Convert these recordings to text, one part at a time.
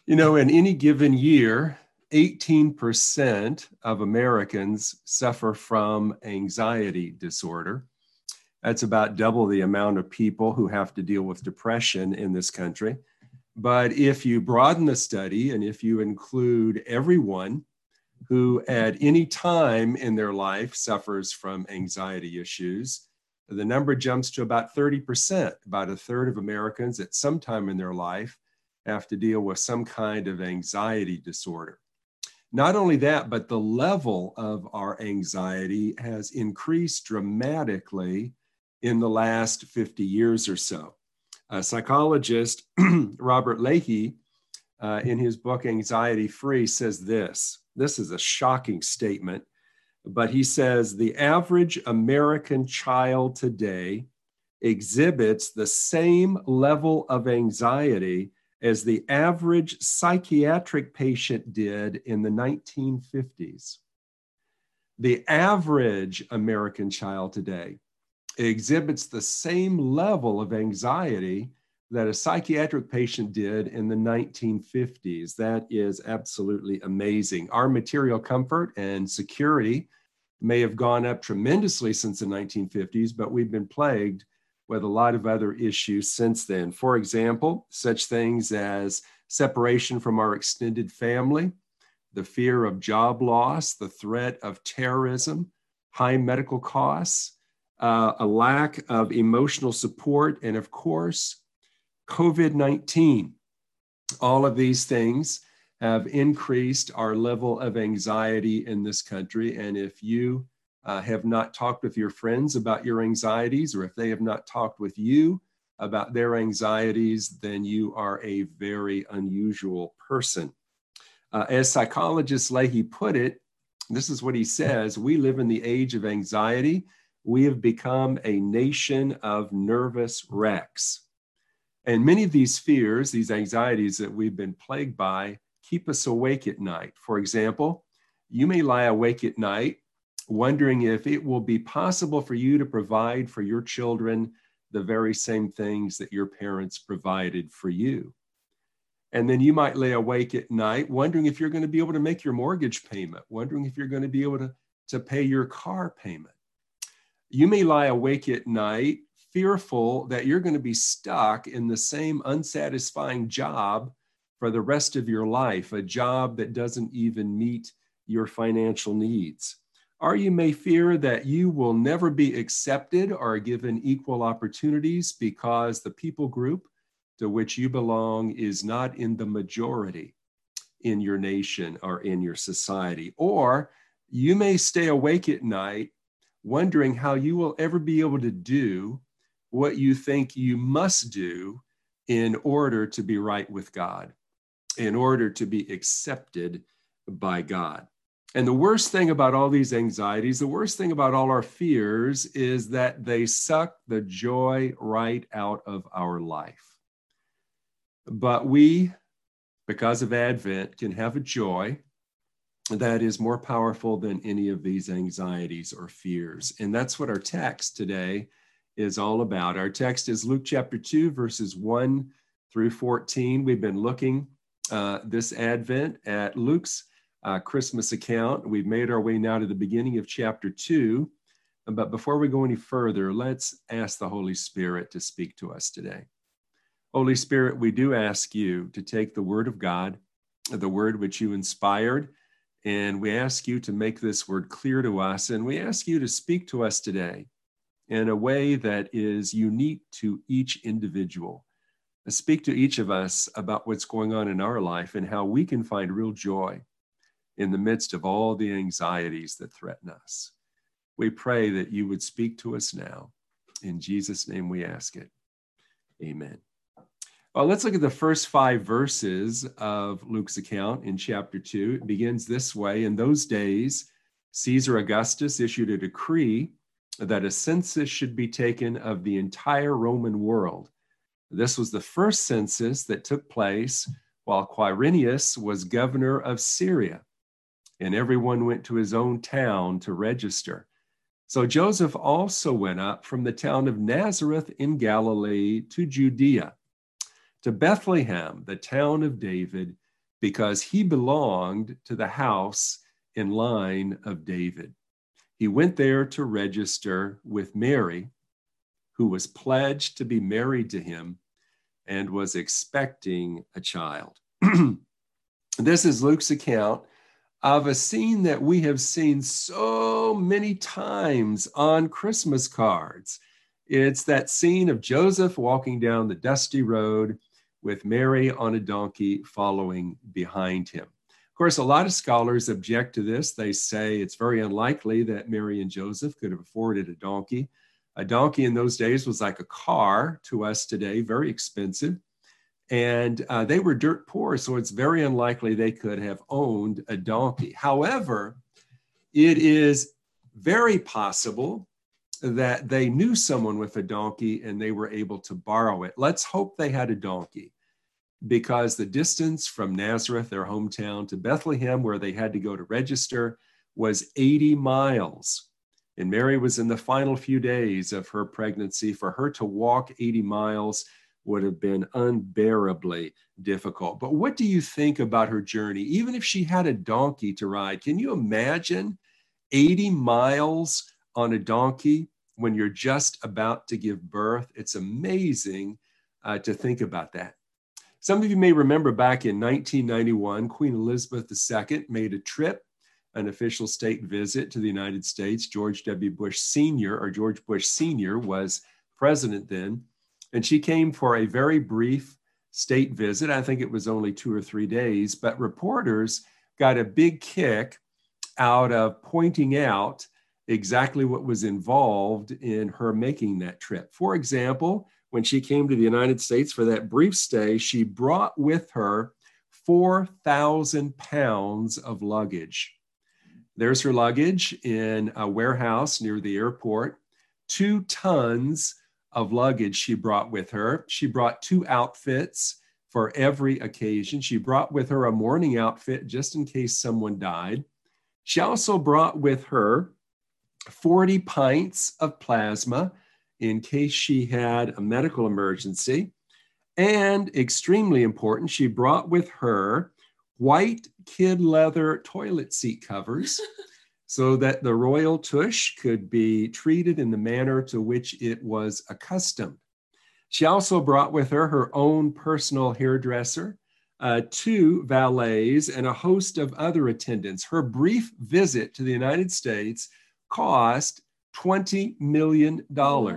You know, in any given year, 18% of Americans suffer from anxiety disorder. That's about double the amount of people who have to deal with depression in this country. But if you broaden the study and if you include everyone who at any time in their life suffers from anxiety issues, the number jumps to about 30%. About a third of Americans at some time in their life have to deal with some kind of anxiety disorder. Not only that, but the level of our anxiety has increased dramatically in the last 50 years or so. Psychologist Robert Leahy, in his book Anxiety Free, says this. This is a shocking statement, but he says the average American child today exhibits the same level of anxiety as the average psychiatric patient did in the 1950s. The average American child today exhibits the same level of anxiety that a psychiatric patient did in the 1950s. That is absolutely amazing. Our material comfort and security may have gone up tremendously since the 1950s, but we've been plagued with a lot of other issues since then. For example, such things as separation from our extended family, the fear of job loss, the threat of terrorism, high medical costs, a lack of emotional support, and of course, COVID-19. All of these things have increased our level of anxiety in this country. And if you have not talked with your friends about your anxieties, or if they have not talked with you about their anxieties, then you are a very unusual person. As psychologist Leahy put it, this is what he says: we live in the age of anxiety. We have become a nation of nervous wrecks. And many of these fears, these anxieties that we've been plagued by, keep us awake at night. For example, you may lie awake at night wondering if it will be possible for you to provide for your children the very same things that your parents provided for you. And then you might lay awake at night wondering if you're going to be able to make your mortgage payment, wondering if you're going to be able to pay your car payment. You may lie awake at night fearful that you're going to be stuck in the same unsatisfying job for the rest of your life, a job that doesn't even meet your financial needs. Or you may fear that you will never be accepted or given equal opportunities because the people group to which you belong is not in the majority in your nation or in your society. Or you may stay awake at night wondering how you will ever be able to do what you think you must do in order to be right with God, in order to be accepted by God. And the worst thing about all these anxieties, the worst thing about all our fears is that they suck the joy right out of our life. But we, because of Advent, can have a joy that is more powerful than any of these anxieties or fears. And that's what our text today is all about. Our text is Luke chapter 2, verses 1 through 14. We've been looking this Advent at Luke's Christmas account. We've made our way now to the beginning of chapter 2. But before we go any further, let's ask the Holy Spirit to speak to us today. Holy Spirit, we do ask you to take the word of God, the word which you inspired, and we ask you to make this word clear to us, and we ask you to speak to us today in a way that is unique to each individual. Speak to each of us about what's going on in our life and how we can find real joy in the midst of all the anxieties that threaten us. We pray that you would speak to us now. In Jesus' name we ask it. Amen. Well, let's look at the first 5 verses of Luke's account in chapter 2. It begins this way: in those days, Caesar Augustus issued a decree that a census should be taken of the entire Roman world. This was the first census that took place while Quirinius was governor of Syria, and everyone went to his own town to register. So Joseph also went up from the town of Nazareth in Galilee to Judea, to Bethlehem, the town of David, because he belonged to the house and line of David. He went there to register with Mary, who was pledged to be married to him and was expecting a child. This is Luke's account of a scene that we have seen so many times on Christmas cards. It's that scene of Joseph walking down the dusty road with Mary on a donkey following behind him. Of course, a lot of scholars object to this. They say it's very unlikely that Mary and Joseph could have afforded a donkey. A donkey in those days was like a car to us today, very expensive. And they were dirt poor, so it's very unlikely they could have owned a donkey. However, it is very possible that they knew someone with a donkey and they were able to borrow it. Let's hope they had a donkey, because the distance from Nazareth, their hometown, to Bethlehem, where they had to go to register, was 80 miles. And Mary was in the final few days of her pregnancy. For her to walk 80 miles would have been unbearably difficult. But what do you think about her journey? Even if she had a donkey to ride, can you imagine 80 miles on a donkey when you're just about to give birth? It's amazing to think about that. Some of you may remember back in 1991, Queen Elizabeth II made a trip, an official state visit to the United States. George Bush Sr. was president then. And she came for a very brief state visit. I think it was only 2 or 3 days, but reporters got a big kick out of pointing out exactly what was involved in her making that trip. For example, when she came to the United States for that brief stay, she brought with her 4,000 pounds of luggage. There's her luggage in a warehouse near the airport. 2 tons of luggage she brought with her. She brought 2 outfits for every occasion. She brought with her a mourning outfit just in case someone died. She also brought with her 40 pints of plasma in case she had a medical emergency. And extremely important, she brought with her white kid leather toilet seat covers so that the royal tush could be treated in the manner to which it was accustomed. She also brought with her her own personal hairdresser, 2 valets, and a host of other attendants. Her brief visit to the United States cost $20 million.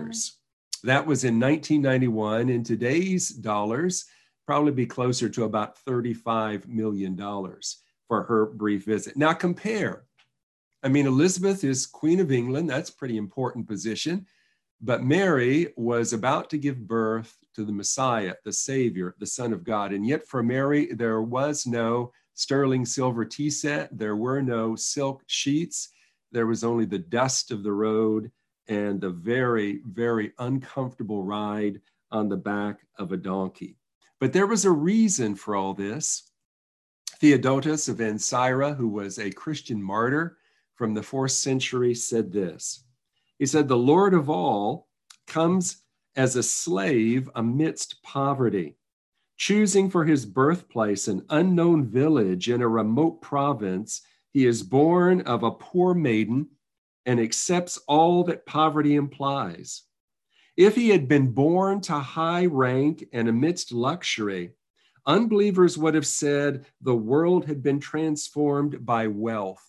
That was in 1991. In today's dollars, probably be closer to about $35 million for her brief visit. Now compare. I mean, Elizabeth is Queen of England. That's a pretty important position. But Mary was about to give birth to the Messiah, the Savior, the Son of God. And yet for Mary, there was no sterling silver tea set. There were no silk sheets. There was only the dust of the road and the very, very uncomfortable ride on the back of a donkey. But there was a reason for all this. Theodotus of Ancyra, who was a Christian martyr from the 4th century, said this. He said, "The Lord of all comes as a slave amidst poverty, choosing for his birthplace an unknown village in a remote province. He is born of a poor maiden and accepts all that poverty implies. If he had been born to high rank and amidst luxury, unbelievers would have said the world had been transformed by wealth.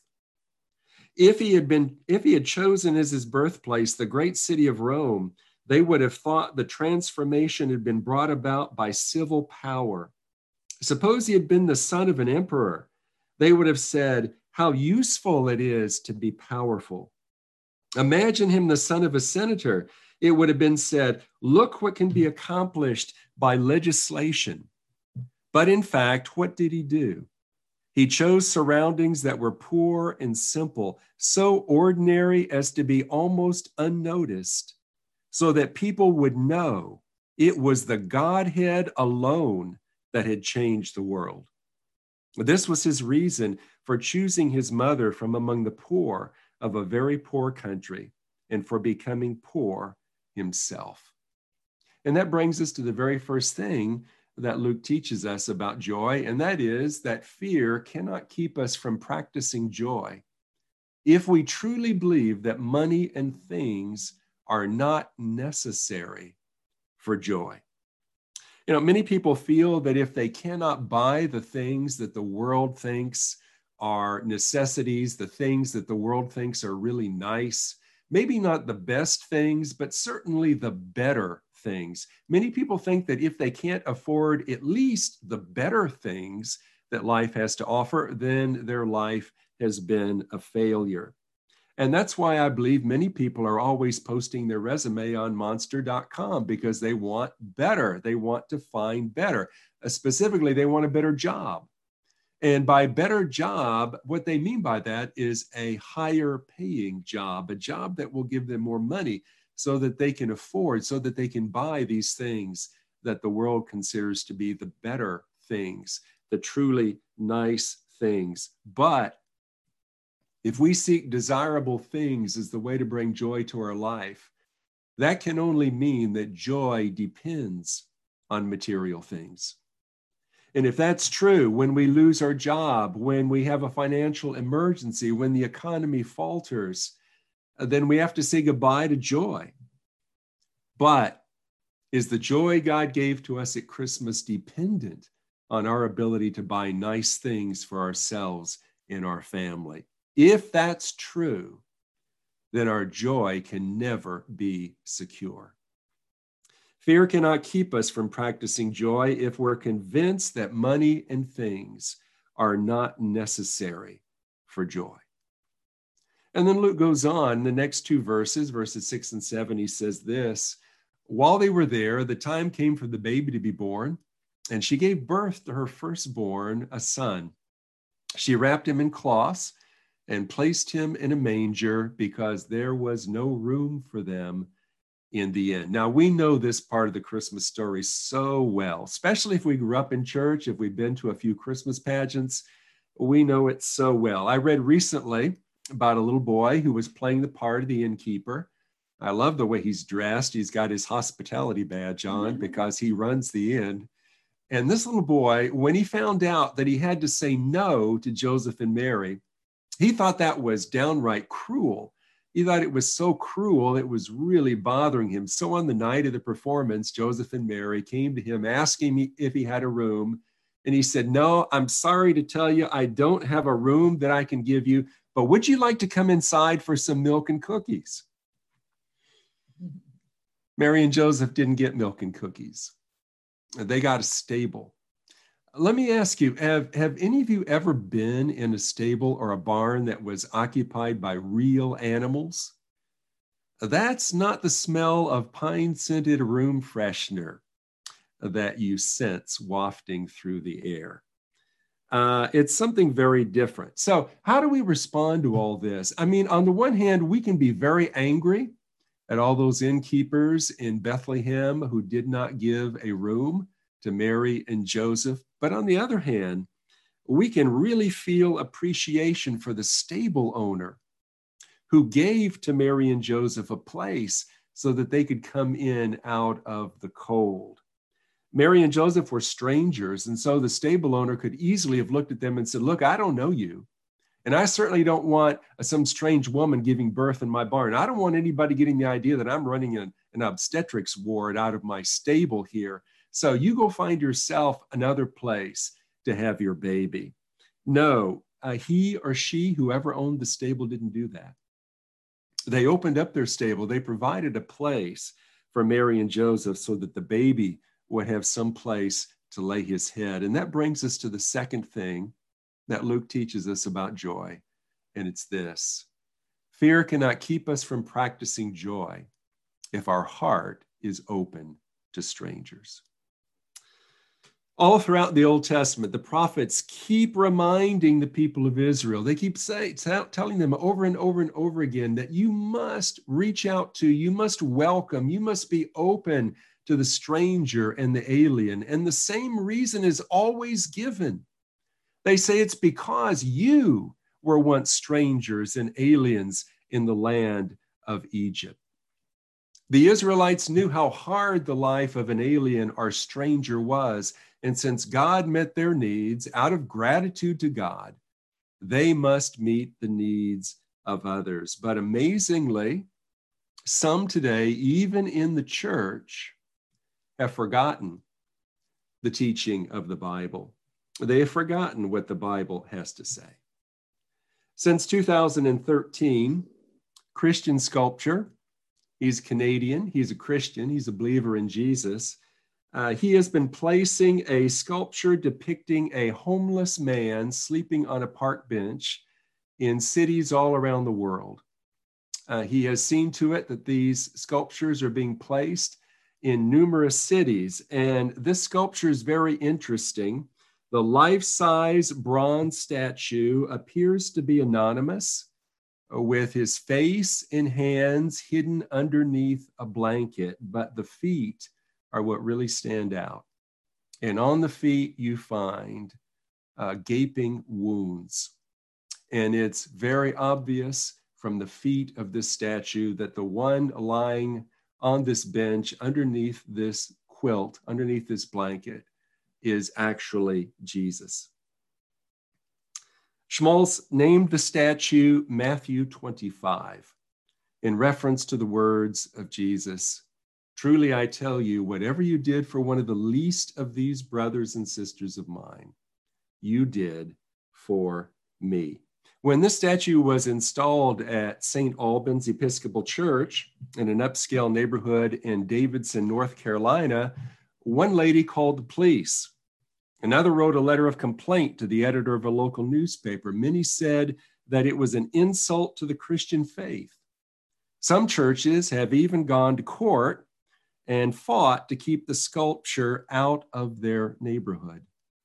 If he had chosen as his birthplace the great city of Rome, they would have thought the transformation had been brought about by civil power. Suppose he had been the son of an emperor, they would have said, how useful it is to be powerful. Imagine him the son of a senator. It would have been said, look what can be accomplished by legislation. But in fact, what did he do? He chose surroundings that were poor and simple, so ordinary as to be almost unnoticed, so that people would know it was the Godhead alone that had changed the world. This was his reason for choosing his mother from among the poor of a very poor country and for becoming poor himself. And that brings us to the very first thing that Luke teaches us about joy, and that is that fear cannot keep us from practicing joy if we truly believe that money and things are not necessary for joy. You know, many people feel that if they cannot buy the things that the world thinks are necessities, the things that the world thinks are really nice, maybe not the best things, but certainly the better things. Many people think that if they can't afford at least the better things that life has to offer, then their life has been a failure. And that's why I believe many people are always posting their resume on monster.com, because they want better. They want to find better. Specifically, they want a better job. And by better job, what they mean by that is a higher paying job, a job that will give them more money so that they can afford, so that they can buy these things that the world considers to be the better things, the truly nice things. But if we seek desirable things as the way to bring joy to our life, that can only mean that joy depends on material things. And if that's true, when we lose our job, when we have a financial emergency, when the economy falters, then we have to say goodbye to joy. But is the joy God gave to us at Christmas dependent on our ability to buy nice things for ourselves and our family? If that's true, then our joy can never be secure. Fear cannot keep us from practicing joy if we're convinced that money and things are not necessary for joy. And then Luke goes on, the next two verses, verses 6 and 7, he says this: while they were there, the time came for the baby to be born, and she gave birth to her firstborn, a son. She wrapped him in cloths and placed him in a manger because there was no room for them in the inn. Now, we know this part of the Christmas story so well, especially if we grew up in church, if we've been to a few Christmas pageants, we know it so well. I read recently about a little boy who was playing the part of the innkeeper. I love the way he's dressed. He's got his hospitality badge on because he runs the inn. And this little boy, when he found out that he had to say no to Joseph and Mary, he thought that was downright cruel. He thought it was so cruel, it was really bothering him. So on the night of the performance, Joseph and Mary came to him asking if he had a room. And he said, no, I'm sorry to tell you, I don't have a room that I can give you, but would you like to come inside for some milk and cookies? Mary and Joseph didn't get milk and cookies. They got a stable. Let me ask you, have any of you ever been in a stable or a barn that was occupied by real animals? That's not the smell of pine-scented room freshener that you sense wafting through the air. It's something very different. So how do we respond to all this? I mean, on the one hand, we can be very angry at all those innkeepers in Bethlehem who did not give a room to Mary and Joseph. But on the other hand, we can really feel appreciation for the stable owner who gave to Mary and Joseph a place so that they could come in out of the cold. Mary and Joseph were strangers, and so the stable owner could easily have looked at them and said, look, I don't know you, and I certainly don't want some strange woman giving birth in my barn. I don't want anybody getting the idea that I'm running an obstetrics ward out of my stable here. So you go find yourself another place to have your baby. No, he or she, whoever owned the stable, didn't do that. They opened up their stable. They provided a place for Mary and Joseph so that the baby would have some place to lay his head. And that brings us to the second thing that Luke teaches us about joy, and it's this: fear cannot keep us from practicing joy if our heart is open to strangers. All throughout the Old Testament, the prophets keep reminding the people of Israel. They keep telling them over and over and over again that you must reach out to, you must welcome, you must be open to the stranger and the alien. And the same reason is always given. They say it's because you were once strangers and aliens in the land of Egypt. The Israelites knew how hard the life of an alien or stranger was. And since God met their needs out of gratitude to God, they must meet the needs of others. But amazingly, some today, even in the church, have forgotten the teaching of the Bible. They have forgotten what the Bible has to say. Since 2013, Christian Sculpture, he's Canadian, he's a Christian, he's a believer in Jesus. He has been placing a sculpture depicting a homeless man sleeping on a park bench in cities all around the world. He has seen to it that these sculptures are being placed in numerous cities. And this sculpture is very interesting. The life-size bronze statue appears to be anonymous, with his face and hands hidden underneath a blanket, but the feet are what really stand out. And on the feet, you find gaping wounds. And it's very obvious from the feet of this statue that the one lying on this bench underneath this quilt, underneath this blanket, is actually Jesus. Schmalz named the statue Matthew 25 in reference to the words of Jesus. Truly, I tell you, whatever you did for one of the least of these brothers and sisters of mine, you did for me. When this statue was installed at St. Albans Episcopal Church in an upscale neighborhood in Davidson, North Carolina, one lady called the police. Another wrote a letter of complaint to the editor of a local newspaper. Many said that it was an insult to the Christian faith. Some churches have even gone to court and fought to keep the sculpture out of their neighborhood.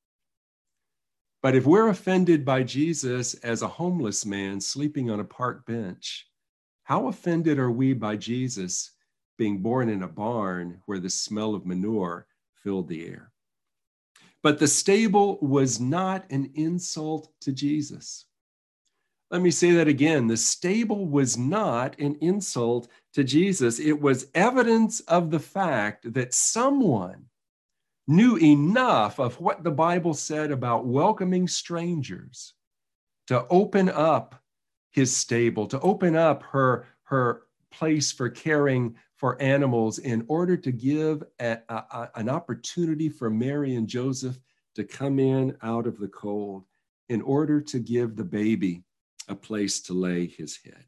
But if we're offended by Jesus as a homeless man sleeping on a park bench, how offended are we by Jesus being born in a barn where the smell of manure filled the air? But the stable was not an insult to Jesus. Let me say that again. The stable was not an insult to Jesus. It was evidence of the fact that someone knew enough of what the Bible said about welcoming strangers to open up his stable, to open up her place for caring for animals in order to give an opportunity for Mary and Joseph to come in out of the cold, in order to give the baby a place to lay his head.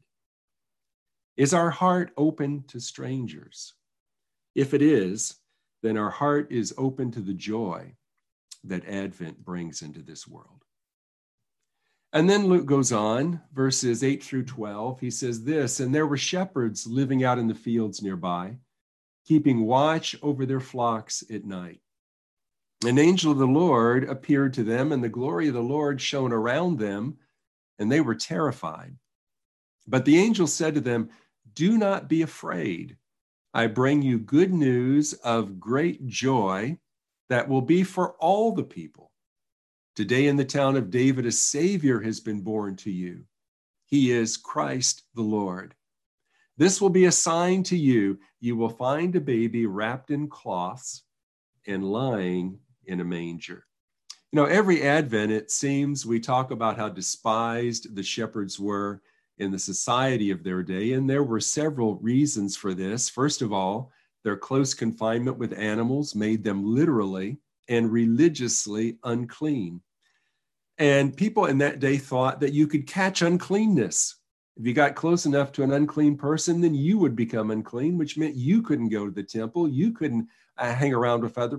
Is our heart open to strangers? If it is, then our heart is open to the joy that Advent brings into this world. And then Luke goes on, verses 8 through 12. He says this, and there were shepherds living out in the fields nearby, keeping watch over their flocks at night. An angel of the Lord appeared to them, and the glory of the Lord shone around them, and they were terrified. But the angel said to them, do not be afraid. I bring you good news of great joy that will be for all the people. Today in the town of David, a Savior has been born to you. He is Christ the Lord. This will be a sign to you. You will find a baby wrapped in cloths and lying in a manger. You know, every Advent, it seems, we talk about how despised the shepherds were in the society of their day, and there were several reasons for this. First of all, their close confinement with animals made them literally and religiously unclean. And people in that day thought that you could catch uncleanness. If you got close enough to an unclean person, then you would become unclean, which meant you couldn't go to the temple. You couldn't hang around with other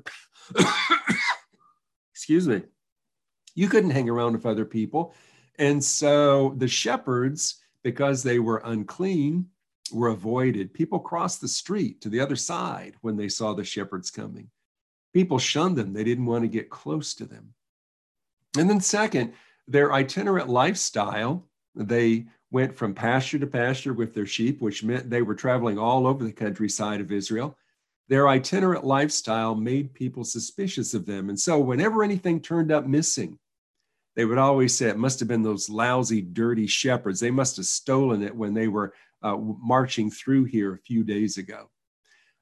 excuse me. You couldn't hang around with other people. And so the shepherds, because they were unclean, were avoided. People crossed the street to the other side when they saw the shepherds coming. People shunned them. They didn't want to get close to them. And then second, their itinerant lifestyle, they went from pasture to pasture with their sheep, which meant they were traveling all over the countryside of Israel. Their itinerant lifestyle made people suspicious of them. And so whenever anything turned up missing, they would always say it must have been those lousy, dirty shepherds. They must have stolen it when they were marching through here a few days ago.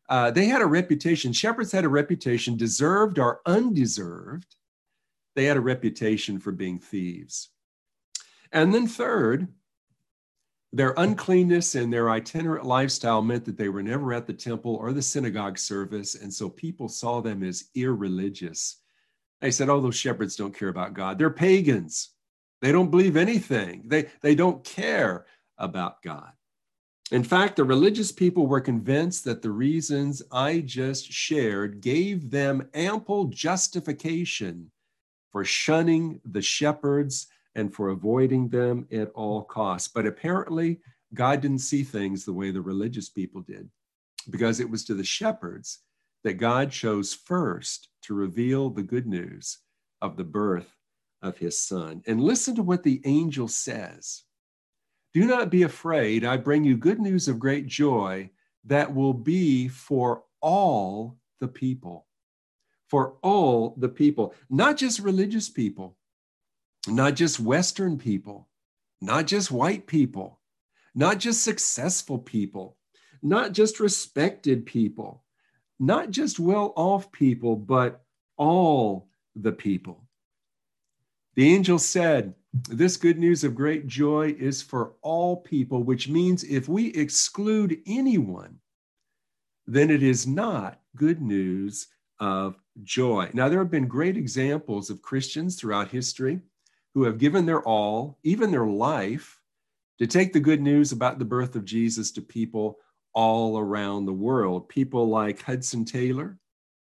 They had a reputation. Shepherds had a reputation, deserved or undeserved. They had a reputation for being thieves. And then third, their uncleanness and their itinerant lifestyle meant that they were never at the temple or the synagogue service, and so people saw them as irreligious. They said, oh, those shepherds don't care about God. They're pagans. They don't believe anything. They don't care about God. In fact, the religious people were convinced that the reasons I just shared gave them ample justification for shunning the shepherds and for avoiding them at all costs. But apparently, God didn't see things the way the religious people did, because it was to the shepherds that God chose first to reveal the good news of the birth of his son. And listen to what the angel says. Do not be afraid. I bring you good news of great joy that will be for all the people. For all the people, not just religious people, not just Western people, not just white people, not just successful people, not just respected people, not just well-off people, but all the people. The angel said, this good news of great joy is for all people, which means if we exclude anyone, then it is not good news of joy. Now, there have been great examples of Christians throughout history who have given their all, even their life, to take the good news about the birth of Jesus to people all around the world. People like Hudson Taylor,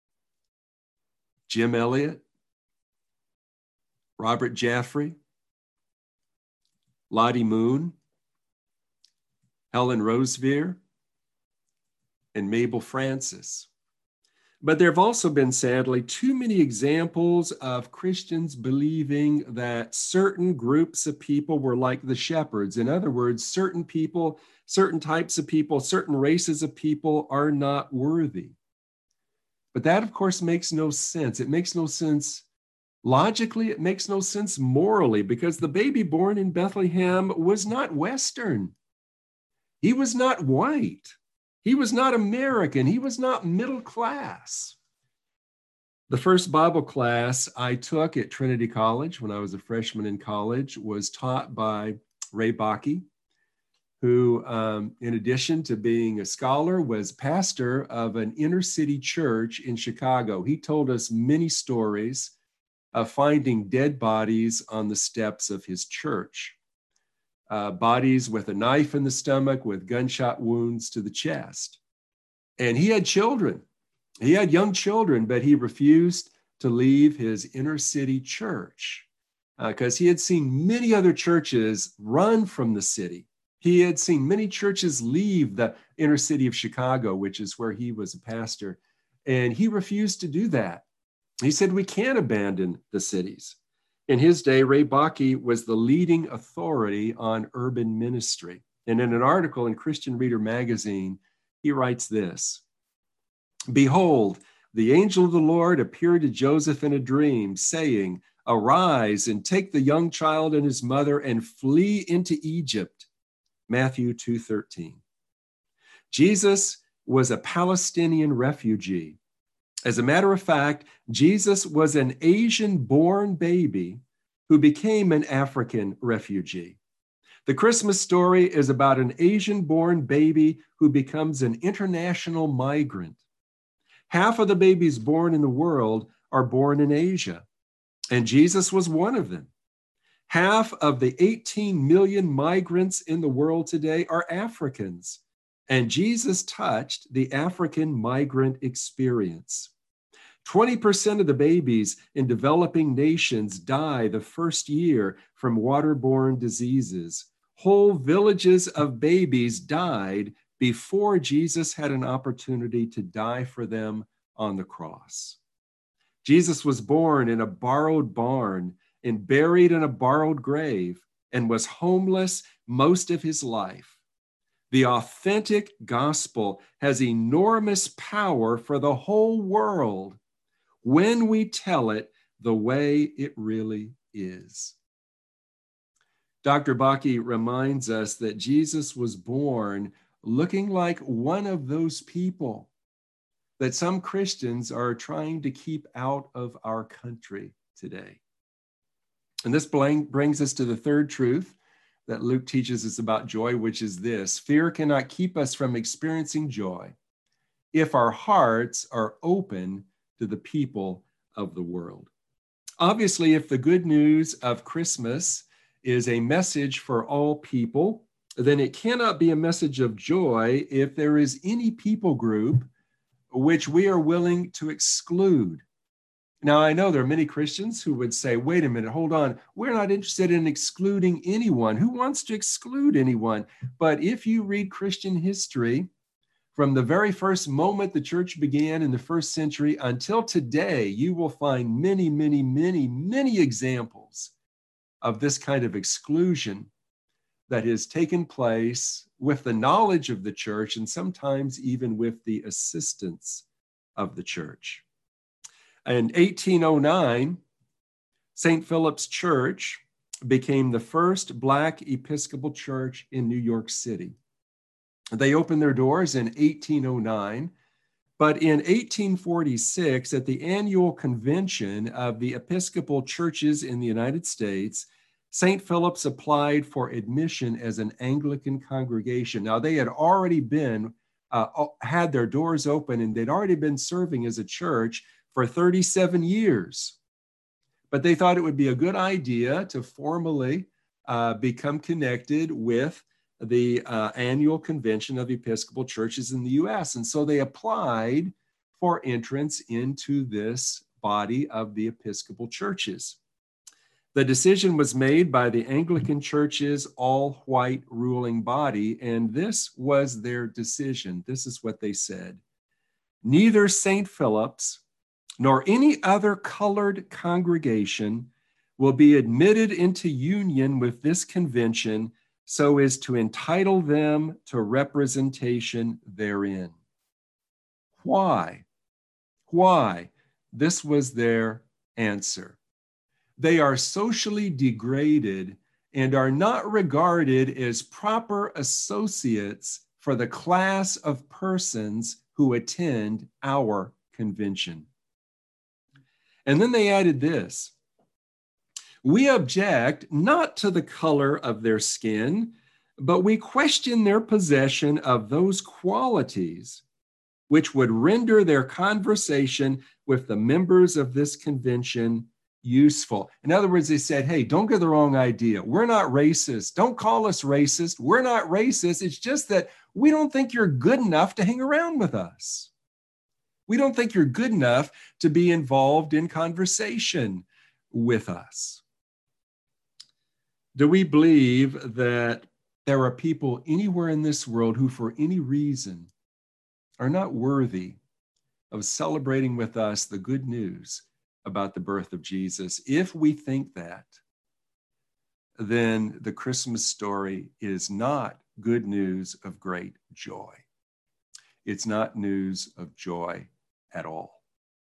Jim Elliot, Robert Jaffray, Lottie Moon, Helen Roseveare, and Mabel Francis. But there have also been, sadly, too many examples of Christians believing that certain groups of people were like the shepherds. In other words, certain people, certain types of people, certain races of people are not worthy. But that, of course, makes no sense. It makes no sense logically. It makes no sense morally, because the baby born in Bethlehem was not Western. He was not white. He was not American. He was not middle class. The first Bible class I took at Trinity College when I was a freshman in college was taught by Ray Bakke, who, in addition to being a scholar, was pastor of an inner city church in Chicago. He told us many stories of finding dead bodies on the steps of his church. Bodies with a knife in the stomach, with gunshot wounds to the chest. And he had children. He had young children, but he refused to leave his inner city church because he had seen many other churches run from the city. He had seen many churches leave the inner city of Chicago, which is where he was a pastor, and he refused to do that. He said, we can't abandon the cities. In his day, Ray Bakke was the leading authority on urban ministry. And in an article in Christian Reader magazine, he writes this: behold, the angel of the Lord appeared to Joseph in a dream, saying, arise and take the young child and his mother and flee into Egypt. Matthew 2:13. Jesus was a Palestinian refugee. As a matter of fact, Jesus was an Asian-born baby who became an African refugee. The Christmas story is about an Asian-born baby who becomes an international migrant. Half of the babies born in the world are born in Asia, and Jesus was one of them. Half of the 18 million migrants in the world today are Africans, and Jesus touched the African migrant experience. 20% of the babies in developing nations die the first year from waterborne diseases. Whole villages of babies died before Jesus had an opportunity to die for them on the cross. Jesus was born in a borrowed barn and buried in a borrowed grave and was homeless most of his life. The authentic gospel has enormous power for the whole world when we tell it the way it really is. Dr. Bakke reminds us that Jesus was born looking like one of those people, that some Christians are trying to keep out of our country today. And this brings us to the third truth that Luke teaches us about joy, which is this: fear cannot keep us from experiencing joy if our hearts are open to the people of the world. Obviously, if the good news of Christmas is a message for all people, then it cannot be a message of joy if there is any people group which we are willing to exclude. Now, I know there are many Christians who would say, wait a minute, hold on. We're not interested in excluding anyone. Who wants to exclude anyone? But if you read Christian history, from the very first moment the church began in the first century until today, you will find many, many, many, many examples of this kind of exclusion that has taken place with the knowledge of the church and sometimes even with the assistance of the church. In 1809, St. Philip's Church became the first Black Episcopal church in New York City. They opened their doors in 1809, but in 1846, at the annual convention of the Episcopal churches in the United States, St. Philip's applied for admission as an Anglican congregation. Now, they had already had their doors open, and they'd already been serving as a church for 37 years. But they thought it would be a good idea to formally become connected with the annual convention of Episcopal churches in the U.S. And so they applied for entrance into this body of the Episcopal churches. The decision was made by the Anglican Church's all-white ruling body, and this was their decision. This is what they said: neither St. Philip's nor any other colored congregation will be admitted into union with this convention so as to entitle them to representation therein. Why? Why? This was their answer. They are socially degraded and are not regarded as proper associates for the class of persons who attend our convention. And then they added this: we object not to the color of their skin, but we question their possession of those qualities which would render their conversation with the members of this convention useful. In other words, they said, hey, don't get the wrong idea. We're not racist. Don't call us racist. We're not racist. It's just that we don't think you're good enough to hang around with us. We don't think you're good enough to be involved in conversation with us. Do we believe that there are people anywhere in this world who, for any reason, are not worthy of celebrating with us the good news about the birth of Jesus? If we think that, then the Christmas story is not good news of great joy. It's not news of joy at all.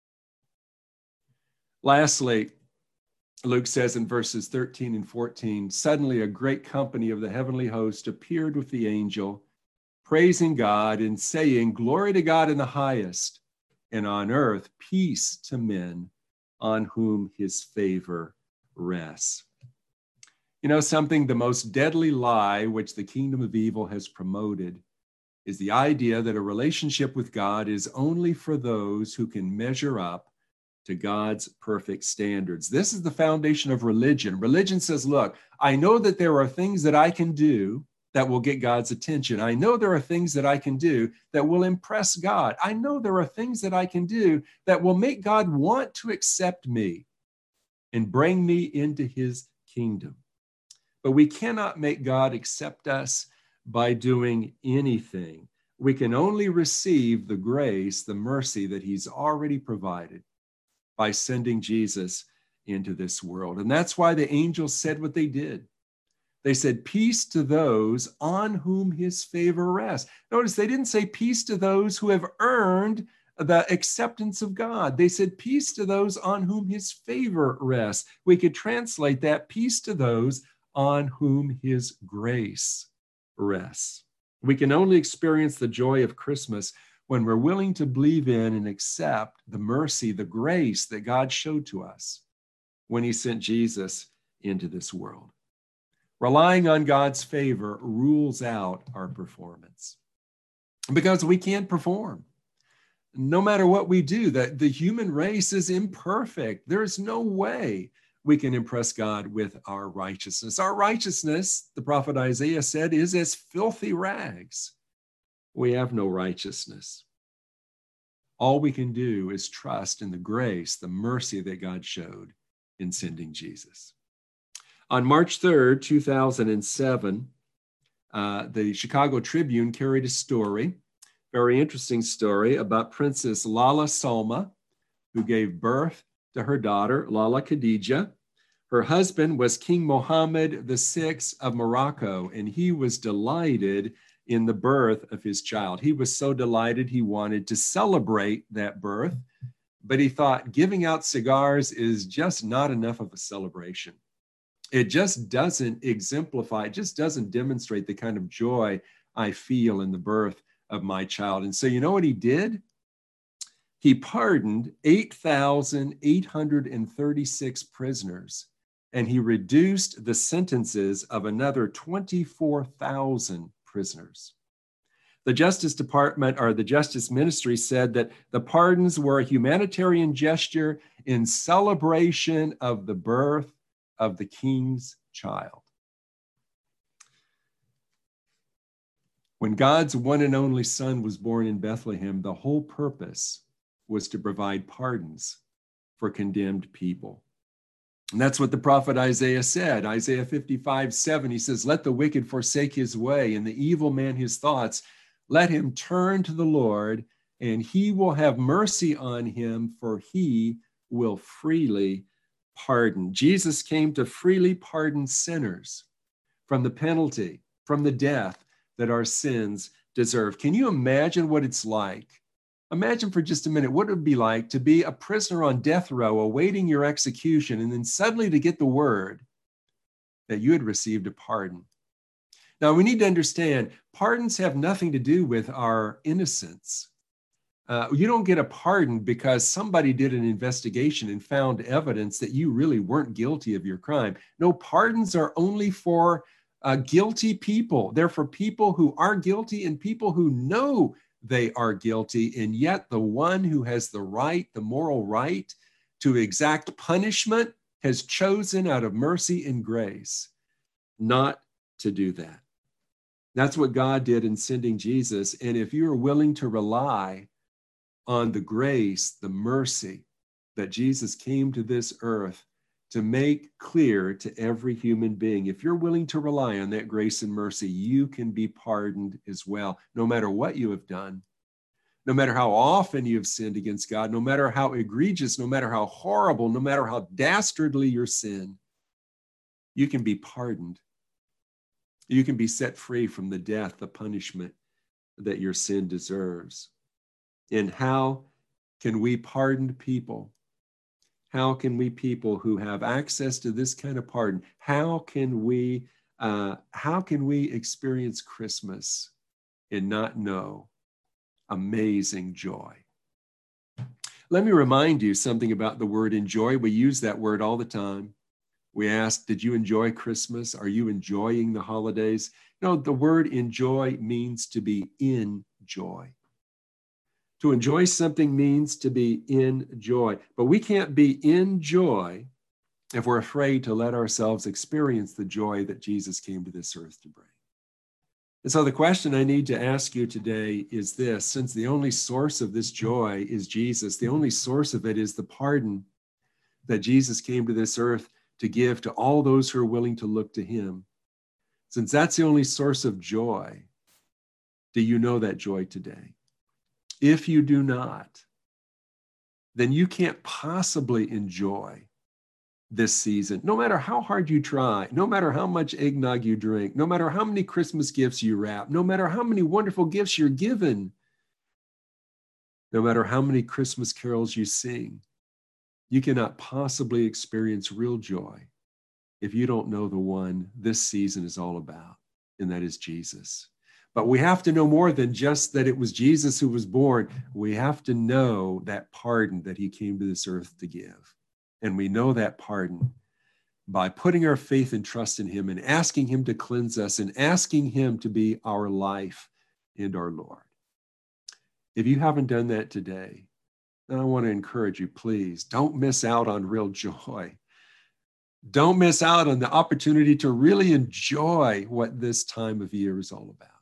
Lastly, Luke says in verses 13 and 14, suddenly a great company of the heavenly host appeared with the angel, praising God and saying, glory to God in the highest, and on earth peace to men on whom his favor rests. You know something, the most deadly lie which the kingdom of evil has promoted is the idea that a relationship with God is only for those who can measure up to God's perfect standards. This is the foundation of religion. Religion says, look, I know that there are things that I can do that will get God's attention. I know there are things that I can do that will impress God. I know there are things that I can do that will make God want to accept me and bring me into his kingdom. But we cannot make God accept us by doing anything. We can only receive the grace, the mercy that he's already provided by sending Jesus into this world. And that's why the angels said what they did. They said, peace to those on whom his favor rests. Notice they didn't say peace to those who have earned the acceptance of God. They said peace to those on whom his favor rests. We could translate that peace to those on whom his grace rests. We can only experience the joy of Christmas when we're willing to believe in and accept the mercy, the grace that God showed to us when he sent Jesus into this world. Relying on God's favor rules out our performance because we can't perform. No matter what we do, the human race is imperfect. There is no way we can impress God with our righteousness. Our righteousness, the prophet Isaiah said, is as filthy rags. We have no righteousness. All we can do is trust in the grace, the mercy that God showed in sending Jesus. On March 3rd, 2007, the Chicago Tribune carried a story, very interesting story, about Princess Lala Salma, who gave birth to her daughter, Lala Khadija. Her husband was King Mohammed VI of Morocco, and he was delighted in the birth of his child. He was so delighted he wanted to celebrate that birth, but he thought giving out cigars is just not enough of a celebration. It just doesn't exemplify, it just doesn't demonstrate the kind of joy I feel in the birth of my child. And so you know what he did? He pardoned 8,836 prisoners, and he reduced the sentences of another 24,000 prisoners. The Justice Department, or the Justice Ministry, said that the pardons were a humanitarian gesture in celebration of the birth of the king's child. When God's one and only Son was born in Bethlehem, the whole purpose was to provide pardons for condemned people. And that's what the prophet Isaiah said. Isaiah 55:7, he says, "Let the wicked forsake his way, and the evil man his thoughts. Let him turn to the Lord, and he will have mercy on him, for he will freely pardon." Jesus came to freely pardon sinners from the penalty, from the death that our sins deserve. Can you imagine what it's like? Imagine for just a minute what it would be like to be a prisoner on death row awaiting your execution, and then suddenly to get the word that you had received a pardon. Now, we need to understand, pardons have nothing to do with our innocence. You don't get a pardon because somebody did an investigation and found evidence that you really weren't guilty of your crime. No, pardons are only for guilty people. They're for people who are guilty and people who know they are guilty, and yet the one who has the right, the moral right to exact punishment, has chosen out of mercy and grace not to do that. That's what God did in sending Jesus. And if you're willing to rely on the grace, the mercy that Jesus came to this earth to make clear to every human being, if you're willing to rely on that grace and mercy, you can be pardoned as well, no matter what you have done, no matter how often you have sinned against God, no matter how egregious, no matter how horrible, no matter how dastardly your sin, you can be pardoned. You can be set free from the death, the punishment that your sin deserves. And how can we pardoned people? How can we people who have access to this kind of pardon, how can we experience Christmas and not know amazing joy? Let me remind you something about the word enjoy. We use that word all the time. We ask, did you enjoy Christmas? Are you enjoying the holidays? No, the word enjoy means to be in joy. To enjoy something means to be in joy. But we can't be in joy if we're afraid to let ourselves experience the joy that Jesus came to this earth to bring. And so the question I need to ask you today is this: since the only source of this joy is Jesus, the only source of it is the pardon that Jesus came to this earth to give to all those who are willing to look to him. Since that's the only source of joy, do you know that joy today? If you do not, then you can't possibly enjoy this season, no matter how hard you try, no matter how much eggnog you drink, no matter how many Christmas gifts you wrap, no matter how many wonderful gifts you're given, no matter how many Christmas carols you sing, you cannot possibly experience real joy if you don't know the one this season is all about, and that is Jesus. But we have to know more than just that it was Jesus who was born. We have to know that pardon that he came to this earth to give. And we know that pardon by putting our faith and trust in him and asking him to cleanse us and asking him to be our life and our Lord. If you haven't done that today, then I want to encourage you, please don't miss out on real joy. Don't miss out on the opportunity to really enjoy what this time of year is all about.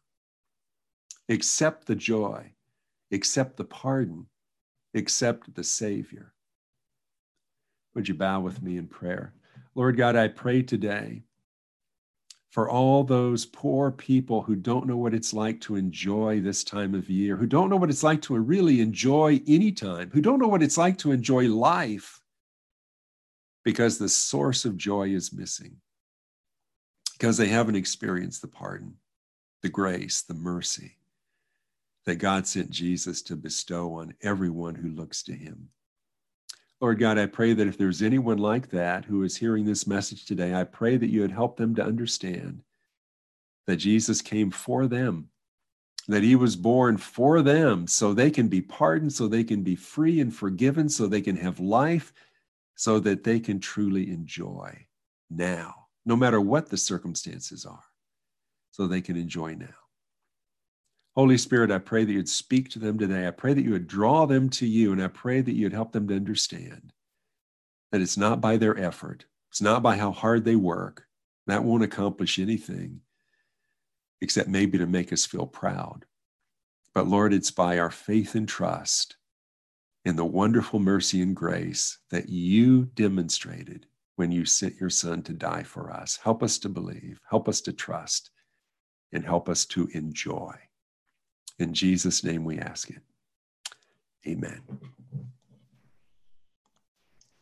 Accept the joy, accept the pardon, accept the Savior. Would you bow with me in prayer? Lord God, I pray today for all those poor people who don't know what it's like to enjoy this time of year, who don't know what it's like to really enjoy any time, who don't know what it's like to enjoy life because the source of joy is missing, because they haven't experienced the pardon, the grace, the mercy that God sent Jesus to bestow on everyone who looks to him. Lord God, I pray that if there's anyone like that who is hearing this message today, I pray that you would help them to understand that Jesus came for them, that he was born for them so they can be pardoned, so they can be free and forgiven, so they can have life, so that they can truly enjoy now, no matter what the circumstances are, so they can enjoy now. Holy Spirit, I pray that you'd speak to them today. I pray that you would draw them to you, and I pray that you'd help them to understand that it's not by their effort. It's not by how hard they work. That won't accomplish anything except maybe to make us feel proud. But Lord, it's by our faith and trust in the wonderful mercy and grace that you demonstrated when you sent your Son to die for us. Help us to believe, help us to trust, and help us to enjoy. In Jesus' name we ask it. Amen.